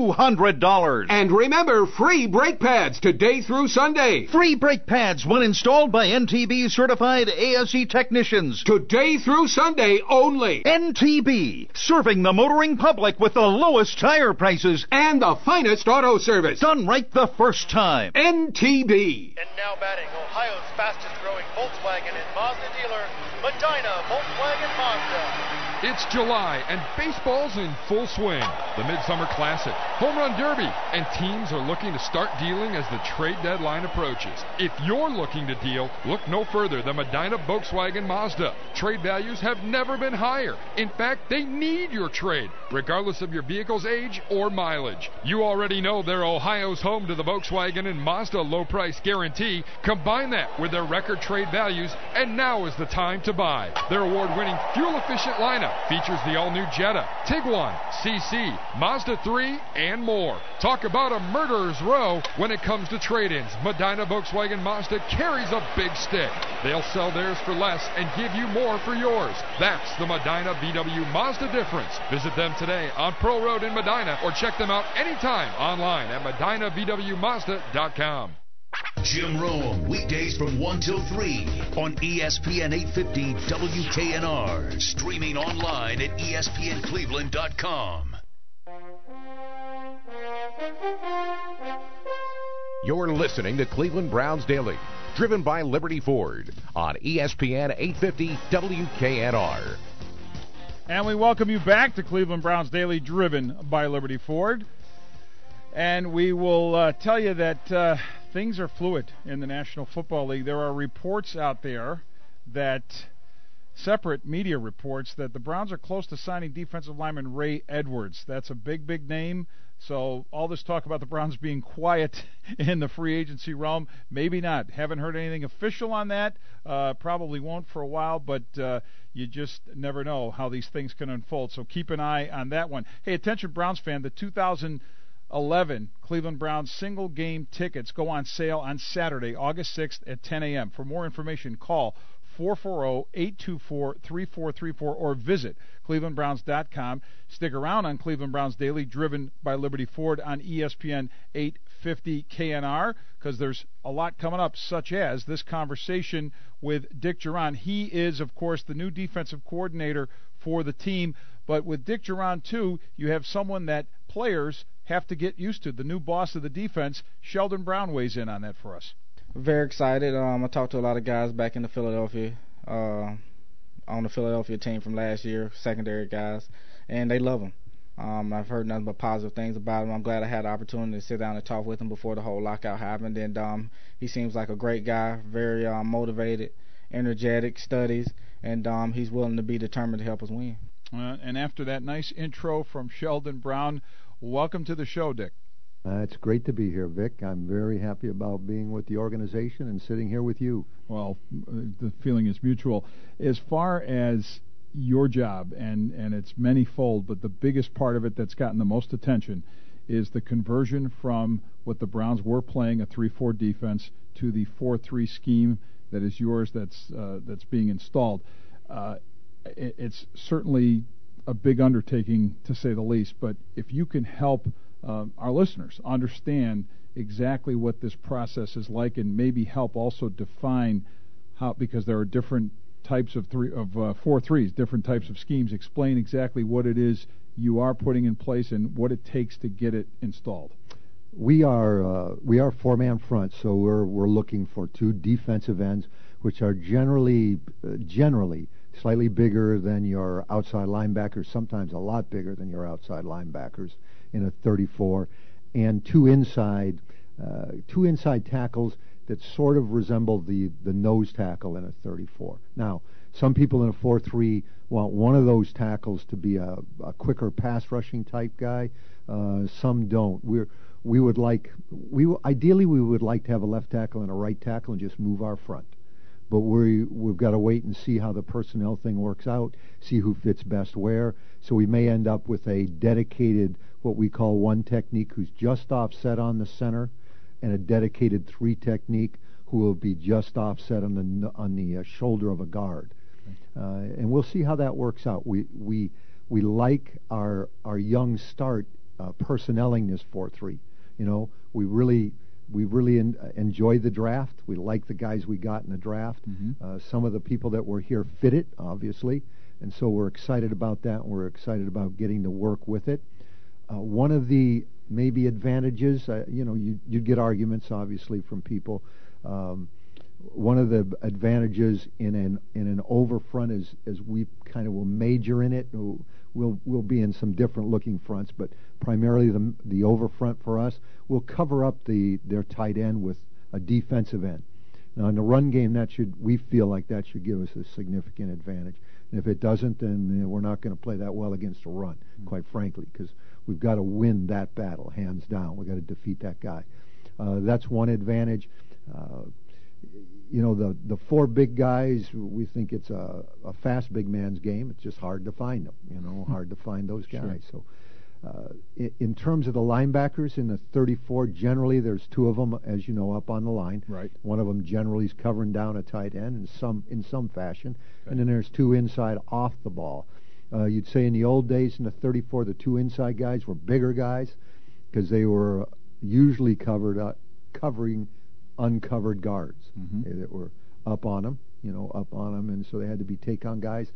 $200. And remember, free brake pads today through Sunday. Free brake pads when installed by NTB certified ASE technicians. Today through Sunday only. NTB, serving the motoring public with the lowest tire prices and the finest auto service. Done right the first time. NTB. And now batting, Ohio's fastest growing Volkswagen and Mazda dealer, Medina Volkswagen Mazda. It's July and baseball's in full swing. The Midsummer Classic, Home Run Derby, and teams are looking to start dealing as the trade deadline approaches. If you're looking to deal, look no further than Medina Volkswagen Mazda. Trade values have never been higher. In fact, they need your trade, regardless of your vehicle's age or mileage. You already know they're Ohio's home to the Volkswagen and Mazda low price guarantee. Combine that with their record trade values, and now is the time to buy. Their award-winning fuel-efficient lineup features the all-new Jetta, Tiguan, CC, Mazda 3, and more. Talk about a murderer's row when it comes to trade-ins. Medina Volkswagen Mazda carries a big stick. They'll sell theirs for less and give you more for yours. That's the Medina VW Mazda difference. Visit them today on Pearl Road in Medina or check them out anytime online at MedinaVWMazda.com. Jim Rome, weekdays from 1 till 3 on ESPN 850 WKNR. Streaming online at ESPNCleveland.com. You're listening to Cleveland Browns Daily, driven by Liberty Ford on ESPN 850 WKNR. And we welcome you back to Cleveland Browns Daily, driven by Liberty Ford. And we will tell you that things are fluid in the National Football League. There are reports out there that, separate media reports, that the Browns are close to signing defensive lineman Ray Edwards. That's a big, big name. So all this talk about the Browns being quiet in the free agency realm, maybe not. Haven't heard anything official on that. Probably won't for a while, but you just never know how these things can unfold. So keep an eye on that one. Hey, attention Browns fan, the 2011 Cleveland Browns single game tickets go on sale on Saturday, August 6th at 10 a.m. For more information, call 440-824-3434 or visit clevelandbrowns.com. Stick around on Cleveland Browns Daily, driven by Liberty Ford on ESPN 850 KNR, because there's a lot coming up, such as this conversation with Dick Jauron. He is, of course, the new defensive coordinator for the team, but with Dick Jauron, too, you have someone that players have to get used to. The new boss of the defense, Sheldon Brown, weighs in on that for us. Very excited. I talked to a lot of guys back in the Philadelphia, on the Philadelphia team from last year, secondary guys, and they love him. I've heard nothing but positive things about him. I'm glad I had the opportunity to sit down and talk with him before the whole lockout happened, and he seems like a great guy, very motivated, energetic, studies, and he's willing to be determined to help us win. And after that nice intro from Sheldon Brown, welcome to the show, Dick. It's great to be here, Vic. I'm very happy about being with the organization and sitting here with you. Well, the feeling is mutual. As far as your job, and it's many-fold, but the biggest part of it that's gotten the most attention is the conversion from what the Browns were playing, a 3-4 defense, to the 4-3 scheme that is yours, that's being installed. It's certainly a big undertaking, to say the least, but if you can help our listeners understand exactly what this process is like, and maybe help also define how, because there are different types of 4-3s, different types of schemes. Explain exactly what it is you are putting in place and what it takes to get it installed. We are 4-man front, so we're looking for 2 defensive ends, which are generally slightly bigger than your outside linebackers, sometimes a lot bigger than your outside linebackers in a 34, and 2 inside tackles that sort of resemble the nose tackle in a 34. Now, some people in a 4-3 want one of those tackles to be a quicker pass rushing type guy. Some don't. Ideally we would like to have a left tackle and a right tackle and just move our front. But we've got to wait and see how the personnel thing works out, see who fits best where. So we may end up with a dedicated, what we call 1 technique, who's just offset on the center, and a dedicated 3 technique who will be just offset on the shoulder of a guard. And we'll see how that works out. We like our young start personnelling this 4-3. We really enjoyed the draft. We like the guys we got in the draft. Some of the people that were here fit it, obviously, and so we're excited about that, and we're excited about getting to work with it. One of the maybe advantages, you'd get arguments, obviously, from people. One of the advantages in an over front is we kind of will major in it. We'll be in some different looking fronts, but primarily the over front for us will cover up their tight end with a defensive end. Now in the run game, we feel like that should give us a significant advantage. And if it doesn't, then we're not going to play that well against a run, quite frankly, because we've got to win that battle hands down. We've got to defeat that guy. That's one advantage. The 4 big guys, we think it's a fast big man's game. It's just hard to find them, hard to find those guys. Sure. So in terms of the linebackers in the 34, generally there's 2 of them, as you know, up on the line. Right. One of them generally is covering down a tight end in some fashion. Okay. And then there's 2 inside off the ball. You'd say in the old days in the 34, the 2 inside guys were bigger guys because they were usually covering uncovered guards that were up on them, and so they had to be take-on guys.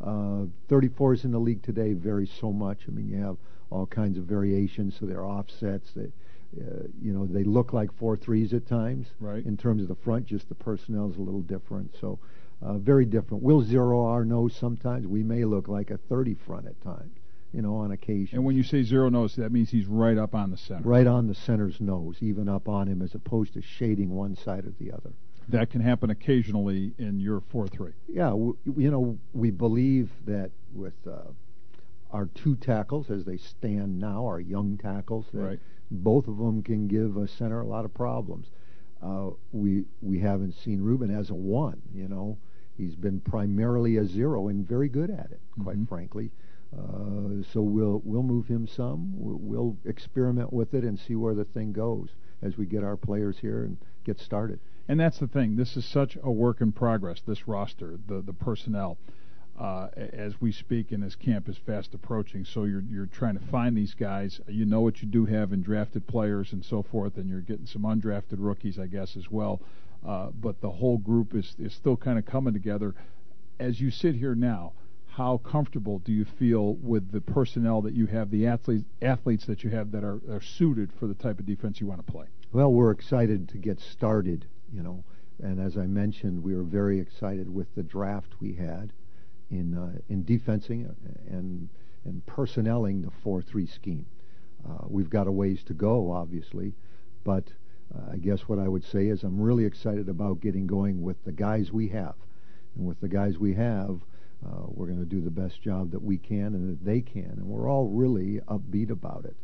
34s in the league today vary so much. I mean, you have all kinds of variations, so they're offsets. They look like 4-3s at times. Right. In terms of the front, just the personnel is a little different. So very different. We'll zero our nose sometimes. We may look like a 30 front at times, on occasion. And when you say zero nose, that means he's right up on the center. Right on the center's nose, even up on him, as opposed to shading one side or the other. That can happen occasionally in your 4-3. Yeah, we believe that with our 2 tackles, as they stand now, our young tackles, that both of them can give a center a lot of problems. We haven't seen Ruben as a 1, He's been primarily a 0 and very good at it, quite frankly. So we'll move him some. We'll experiment with it and see where the thing goes as we get our players here and get started. And that's the thing. This is such a work in progress, this roster, the personnel, as we speak and as camp is fast approaching. So you're trying to find these guys. You know what you do have in drafted players and so forth, and you're getting some undrafted rookies, I guess, as well. But the whole group is still kind of coming together. As you sit here now, how comfortable do you feel with the personnel that you have, the athletes that you have that are suited for the type of defense you want to play? Well, we're excited to get started, and as I mentioned, we were very excited with the draft we had in defensing and personnelling the 4-3 scheme. We've got a ways to go, obviously, but I guess what I would say is I'm really excited about getting going with the guys we have. And with the guys we have, we're going to do the best job that we can and that they can, and we're all really upbeat about it.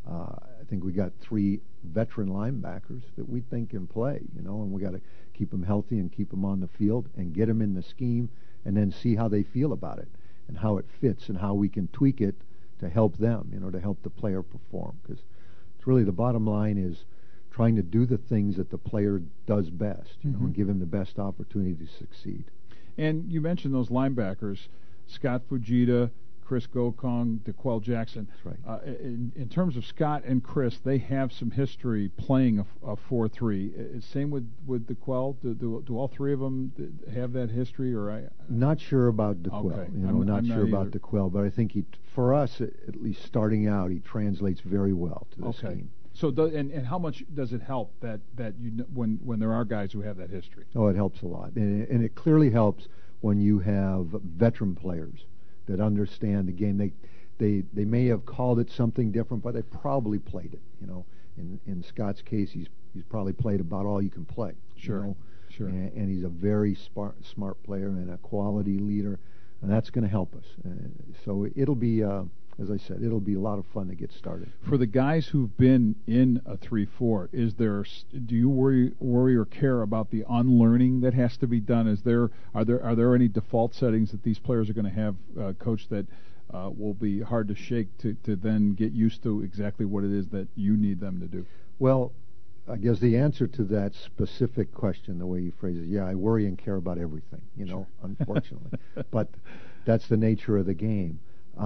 I think we got 3 veteran linebackers that we think can play, and we got to keep them healthy and keep them on the field and get them in the scheme and then see how they feel about it and how it fits and how we can tweak it to help them, to help the player perform. Because it's really the bottom line is trying to do the things that the player does best, and give him the best opportunity to succeed. And you mentioned those linebackers, Scott Fujita, Chris Gokong, DeQuell Jackson. That's right. In terms of Scott and Chris, they have some history playing a 4-3. Same with DeQuell. Do all 3 of them have that history? Not sure about DeQuell. Okay. Not sure about either. DeQuell, but I think for us, at least starting out, he translates very well to the scheme. So, and how much does it help that when there are guys who have that history? Oh, it helps a lot, and it clearly helps when you have veteran players that understand the game. They may have called it something different, but they probably played it. In Scott's case, he's probably played about all you can play. Sure. Sure. And he's a very smart player and a quality leader, and that's going to help us. So it'll be, as I said, it'll be a lot of fun to get started. For the guys who've been in a 3-4, do you worry or care about the unlearning that has to be done? Are there any default settings that these players are going to have, Coach, that will be hard to shake to then get used to exactly what it is that you need them to do? Well, I guess the answer to that specific question, the way you phrase it, I worry and care about everything, unfortunately. But that's the nature of the game.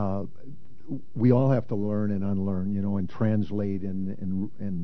We all have to learn and unlearn, and translate and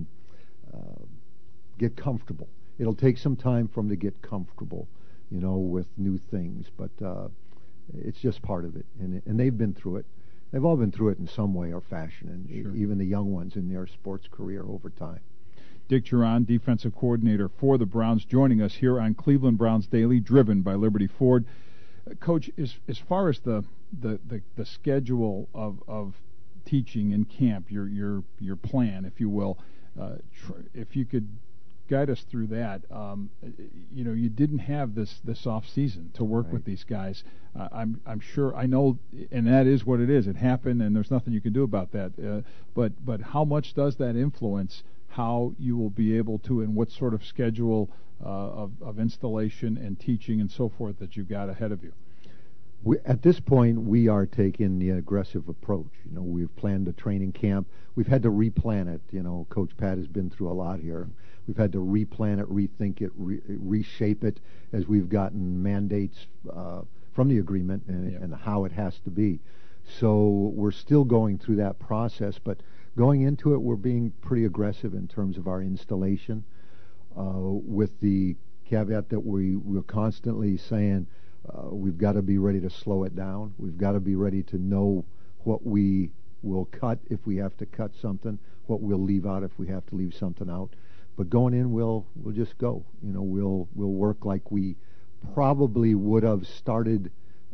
get comfortable. It'll take some time for them to get comfortable, with new things, but it's just part of it. And they've been through it. They've all been through it in some way or fashion, and even the young ones in their sports career over time. Dick Duran, defensive coordinator for the Browns, joining us here on Cleveland Browns Daily, driven by Liberty Ford. Coach, as far as the schedule of teaching in camp, your plan, if you will, if you could guide us through that. You didn't have this off season to work with these guys. I'm sure, I know, and that is what it is. It happened, and there's nothing you can do about that. But how much does that influence how you will be able to, and what sort of schedule of installation and teaching and so forth that you've got ahead of you? At this point, we are taking the aggressive approach. We've planned a training camp. We've had to replan it. Coach Pat has been through a lot here. We've had to replan it, rethink it, reshape it as we've gotten mandates from the agreement and how it has to be. So we're still going through that process, but going into it, we're being pretty aggressive in terms of our installation, with the caveat that we're constantly saying, we've got to be ready to slow it down. We've got to be ready to know what we will cut if we have to cut something, what we'll leave out if we have to leave something out. But going in, we'll just go. We'll work like we probably would have started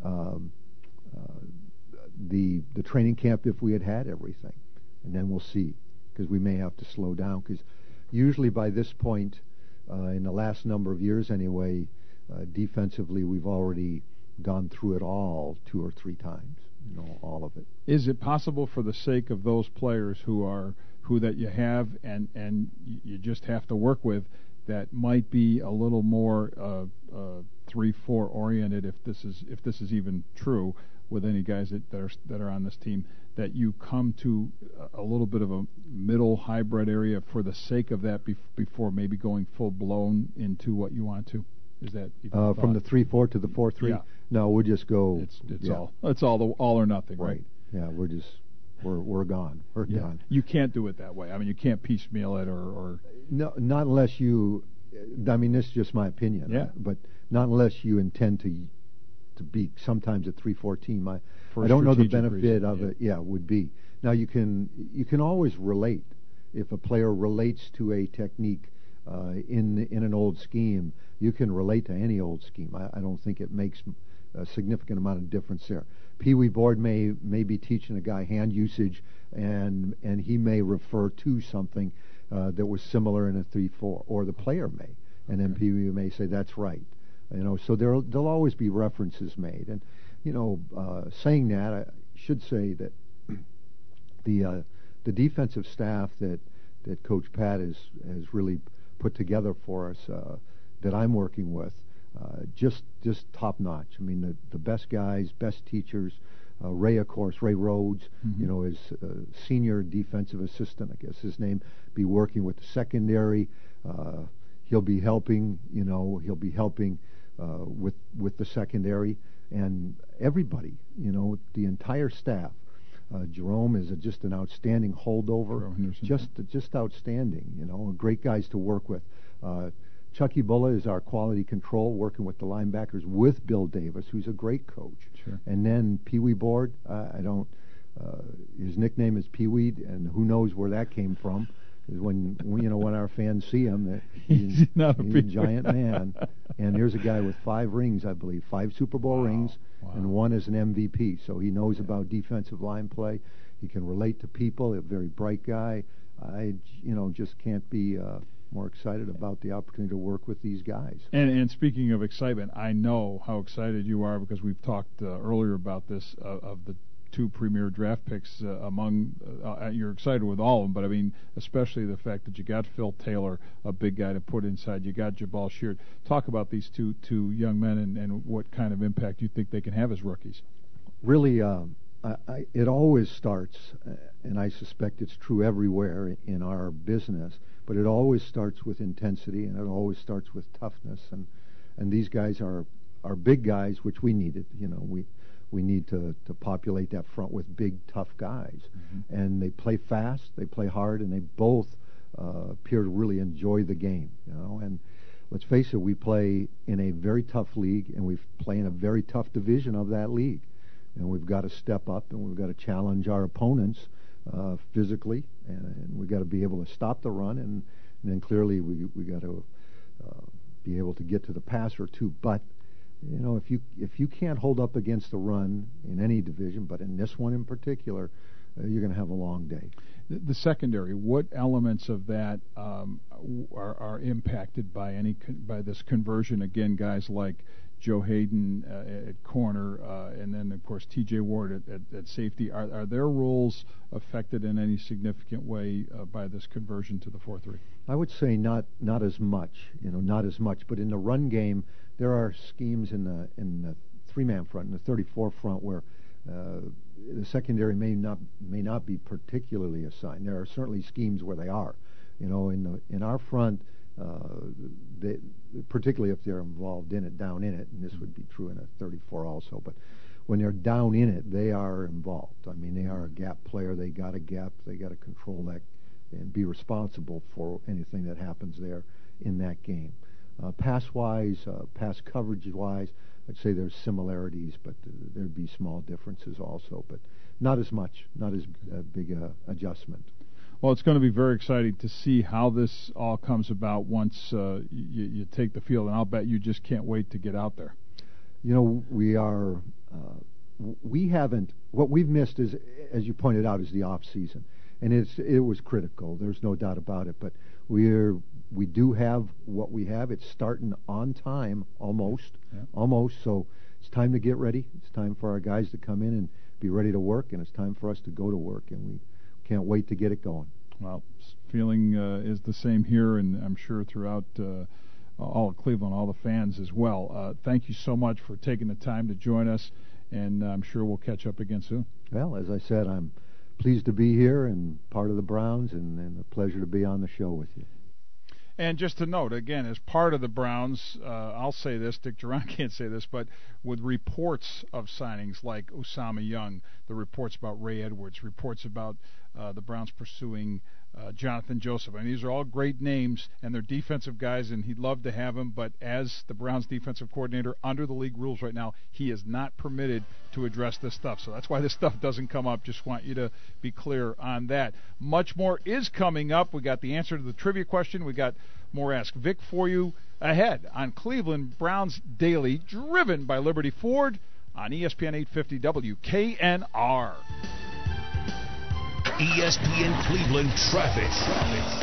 the training camp if we had everything, and then we'll see, because we may have to slow down. Because usually by this point, in the last number of years anyway, defensively, we've already gone through it all 2 or 3 times, all of it. Is it possible, for the sake of those players who that you have and you just have to work with, that might be a little more 3-4 oriented, if this is even true with any guys that are on this team, that you come to a little bit of a middle hybrid area for the sake of that before maybe going full blown into what you want to? Is that from the 3-4 to the 4-3? Yeah. No, we'll just go. It's all or nothing, right? Yeah, we're gone. We're done. You can't do it that way. I mean, you can't piecemeal it or no, not unless you. I mean, this is just my opinion. Yeah. But not unless you intend to be sometimes a 3-4 team. I don't know the benefit of it. Yeah, would be. Now you can always relate. If a player relates to a technique in an old scheme, you can relate to any old scheme. I don't think it makes a significant amount of difference there. Pee Wee board may be teaching a guy hand usage, and he may refer to something that was similar in a 3-4, or the player may, and then Pee Wee may say that's right. So there'll always be references made, and saying that, I should say that the the defensive staff that Coach Pat has really put together for us, that I'm working with, just top notch. I mean, the best guys, best teachers. Ray, of course, Ray Rhodes, is senior defensive assistant, I guess his name, be working with the secondary. He'll be helping, with the secondary and everybody, the entire staff. Jerome is just an outstanding holdover, just outstanding, great guys to work with. Chucky Bulla is our quality control, working with the linebackers with Bill Davis, who's a great coach. Sure. And then Pee Wee Board, his nickname is Pee Wee, and who knows where that came from. Because when our fans see him, he's not a giant man. And here's a guy with 5 rings, I believe, 5 Super Bowl rings, and 1 as an MVP. So he knows about defensive line play. He can relate to people. A very bright guy. I, just can't be more excited about the opportunity to work with these guys. And speaking of excitement, I know how excited you are because we've talked earlier about this of the 2 premier draft picks you're excited with all of them, but I mean especially the fact that you got Phil Taylor, a big guy to put inside. You got Jabal Sheard. Talk about these two young men and what kind of impact you think they can have as rookies. Really, it always starts, and I suspect it's true everywhere in our business, but it always starts with intensity, and it always starts with toughness. And these guys are big guys, which we needed. We need to populate that front with big, tough guys. Mm-hmm. And they play fast, they play hard, and they both appear to really enjoy the game. And let's face it, we play in a very tough league, and we play in a very tough division of that league. And we've got to step up, and we've got to challenge our opponents physically, and we've got to be able to stop the run, and then clearly we got to be able to get to the passer too. But if you can't hold up against the run in any division, but in this one in particular, you're going to have a long day. The secondary, what elements of that are impacted by this conversion? Again, guys like Joe Hayden at corner, and then of course T.J. Ward at safety. Are their roles affected in any significant way by this conversion to the 4-3? I would say not as much. Not as much. But in the run game, there are schemes in the 3-man front, in the 34 front, where the secondary may not be particularly assigned. There are certainly schemes where they are. In our front, particularly if they're involved in it, down in it, and this would be true in a 34 also, but when they're down in it, they are involved. I mean, they are a gap player. They got a gap. They got to control that and be responsible for anything that happens there in that game. Pass-wise, pass coverage-wise, I'd say there's similarities, but there'd be small differences also, but not as much, not as big a adjustment. Well, it's going to be very exciting to see how this all comes about once you take the field, and I'll bet you just can't wait to get out there. We haven't. What we've missed is, as you pointed out, is the off season, and it was critical. There's no doubt about it. But we do have what we have. It's starting on time, almost. So it's time to get ready. It's time for our guys to come in and be ready to work, and it's time for us to go to work, and we can't wait to get it going. Well, feeling is the same here, and I'm sure throughout all of Cleveland, all the fans as well. Thank you so much for taking the time to join us, and I'm sure we'll catch up again soon. Well, as I said, I'm pleased to be here and part of the Browns, and a pleasure to be on the show with you. And just to note, again, as part of the Browns, I'll say this, Dick Duran can't say this, but with reports of signings like Usama Young, the reports about Ray Edwards, reports about the Browns pursuing Jonathan Joseph. I mean, these are all great names, and they're defensive guys, and he'd love to have them, but as the Browns defensive coordinator, under the league rules right now, he is not permitted to address this stuff. So that's why this stuff doesn't come up. Just want you to be clear on that. Much more is coming up. We got the answer to the trivia question. We got more Ask Vic for you ahead on Cleveland Browns Daily, driven by Liberty Ford on ESPN 850 WKNR. ESPN Cleveland Traffic.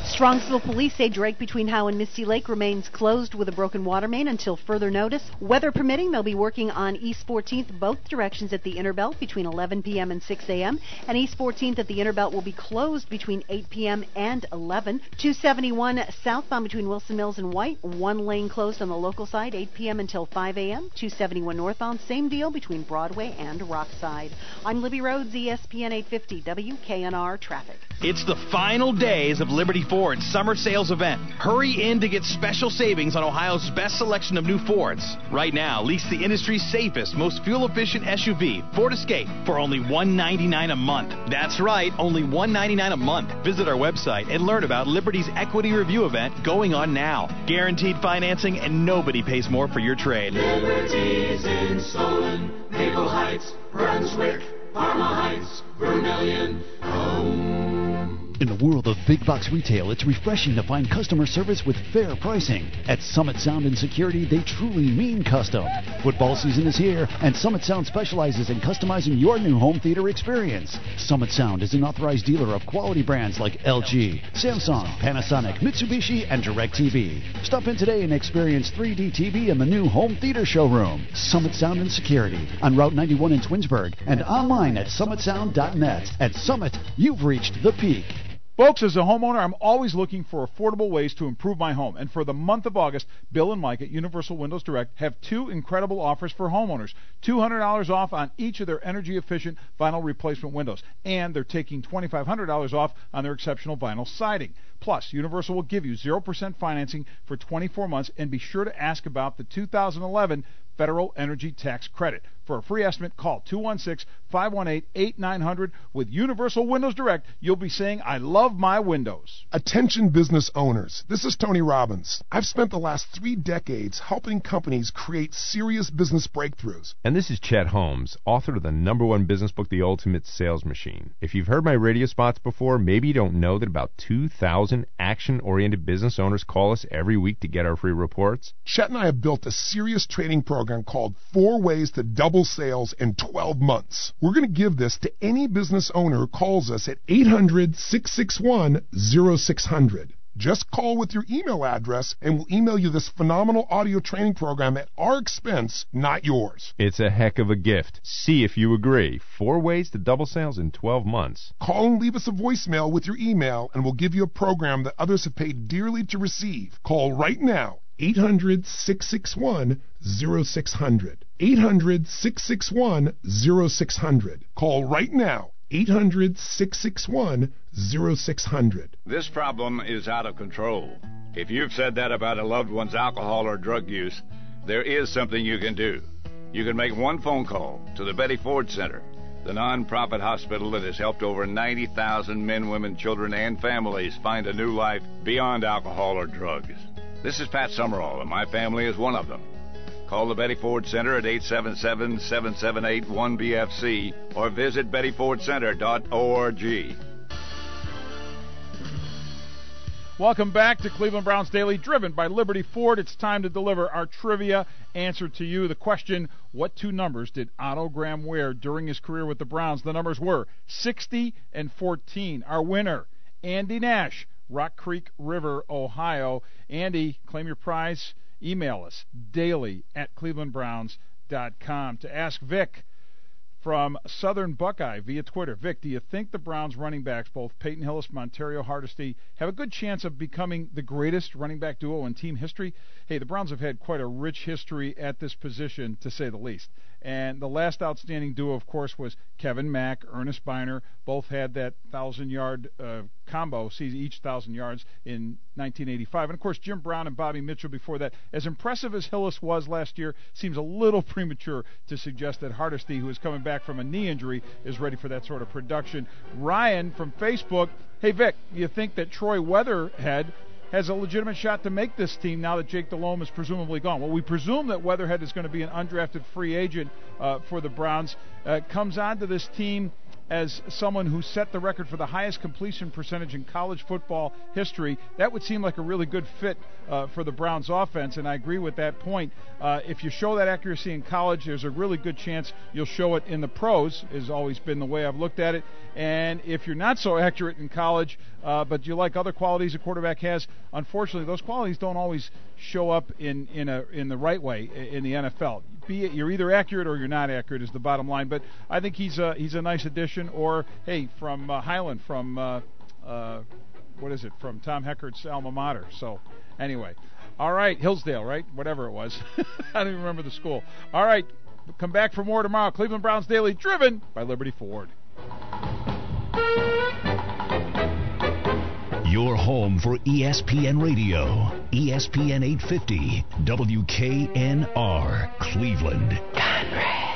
Strongsville police say Drake between Howe and Misty Lake remains closed with a broken water main until further notice. Weather permitting, they'll be working on East 14th both directions at the Interbelt between 11 p.m. and 6 a.m. And East 14th at the Interbelt will be closed between 8 p.m. and 11. 271 southbound between Wilson Mills and White, one lane closed on the local side, 8 p.m. until 5 a.m. 271 northbound, same deal between Broadway and Rockside. I'm Libby Rhodes, ESPN 850 WKNR Traffic. It's the final days of Liberty Ford's summer sales event. Hurry in to get special savings on Ohio's best selection of new Fords. Right now, lease the industry's safest, most fuel-efficient SUV, Ford Escape, for only $199 a month. That's right, only $199 a month. Visit our website and learn about Liberty's Equity Review event going on now. Guaranteed financing, and nobody pays more for your trade. Liberty's in Solon, Maple Heights, Brunswick, Parma Heights, Vermilion, home. In the world of big box retail, it's refreshing to find customer service with fair pricing. At Summit Sound and Security, they truly mean custom. Football season is here, and Summit Sound specializes in customizing your new home theater experience. Summit Sound is an authorized dealer of quality brands like LG, Samsung, Panasonic, Mitsubishi, and DirecTV. Stop in today and experience 3D TV in the new home theater showroom. Summit Sound and Security on Route 91 in Twinsburg and online at summitsound.net. At Summit, you've reached the peak. Folks, as a homeowner, I'm always looking for affordable ways to improve my home. And for the month of August, Bill and Mike at Universal Windows Direct have two incredible offers for homeowners. $200 off on each of their energy-efficient vinyl replacement windows. And they're taking $2,500 off on their exceptional vinyl siding. Plus, Universal will give you 0% financing for 24 months. And be sure to ask about the 2011 Federal Energy Tax Credit. For a free estimate, call 216-518-8900. With Universal Windows Direct, you'll be saying, I love my windows. Attention business owners. This is Tony Robbins. I've spent the last 3 decades helping companies create serious business breakthroughs. And this is Chet Holmes, author of the #1 business book, The Ultimate Sales Machine. If you've heard my radio spots before, maybe you don't know that about 2,000 action-oriented business owners call us every week to get our free reports. Chet and I have built a serious training program called 4 Ways to Double Sales in 12 months. We're going to give this to any business owner who calls us at 800-661-0600. Just call with your email address and we'll email you this phenomenal audio training program at our expense, not yours. It's a heck of a gift. See if you agree. 4 Ways to Double Sales in 12 months. Call and leave us a voicemail with your email and we'll give you a program that others have paid dearly to receive. Call right now. 800-661-0600. 800-661-0600. Call right now. 800-661-0600. This problem is out of control. If you've said that about a loved one's alcohol or drug use, there is something you can do. You can make one phone call to the Betty Ford Center, the nonprofit hospital that has helped over 90,000 men, women, children, and families find a new life beyond alcohol or drugs. This is Pat Summerall, and my family is one of them. Call the Betty Ford Center at 877-778-1BFC or visit BettyFordCenter.org. Welcome back to Cleveland Browns Daily, driven by Liberty Ford. It's time to deliver our trivia answer to you. The question, what 2 numbers did Otto Graham wear during his career with the Browns? The numbers were 60 and 14. Our winner, Andy Nash, Rock Creek River, Ohio. Andy, claim your prize. Email us daily@clevelandbrowns.com. To ask Vic from Southern Buckeye via Twitter. Vic, do you think the Browns running backs, both Peyton Hillis and Montario Hardesty, have a good chance of becoming the greatest running back duo in team history? Hey, the Browns have had quite a rich history at this position, to say the least. And the last outstanding duo, of course, was Kevin Mack, Ernest Biner. Both had that 1,000-yard combo, each 1,000 yards in 1985. And, of course, Jim Brown and Bobby Mitchell before that. As impressive as Hillis was last year, seems a little premature to suggest that Hardesty, who is coming back from a knee injury, is ready for that sort of production. Ryan from Facebook, hey, Vic, you think that Troy Weatherhead has a legitimate shot to make this team now that Jake Delhomme is presumably gone? Well, we presume that Weatherhead is going to be an undrafted free agent for the Browns. Comes onto this team as someone who set the record for the highest completion percentage in college football history, that would seem like a really good fit for the Browns offense, and I agree with that point. If you show that accuracy in college, there's a really good chance you'll show it in the pros, has always been the way I've looked at it. And if you're not so accurate in college, but you like other qualities a quarterback has, unfortunately, those qualities don't always show up in the right way in the NFL. You're either accurate or you're not accurate is the bottom line. But I think he's a nice addition. Or hey, from Highland, from what is it? From Tom Heckert's alma mater. So anyway, all right, Hillsdale, right? Whatever it was, I don't even remember the school. All right, come back for more tomorrow. Cleveland Browns Daily, driven by Liberty Ford. Your home for ESPN Radio, ESPN 850, WKNR, Cleveland. Conrad.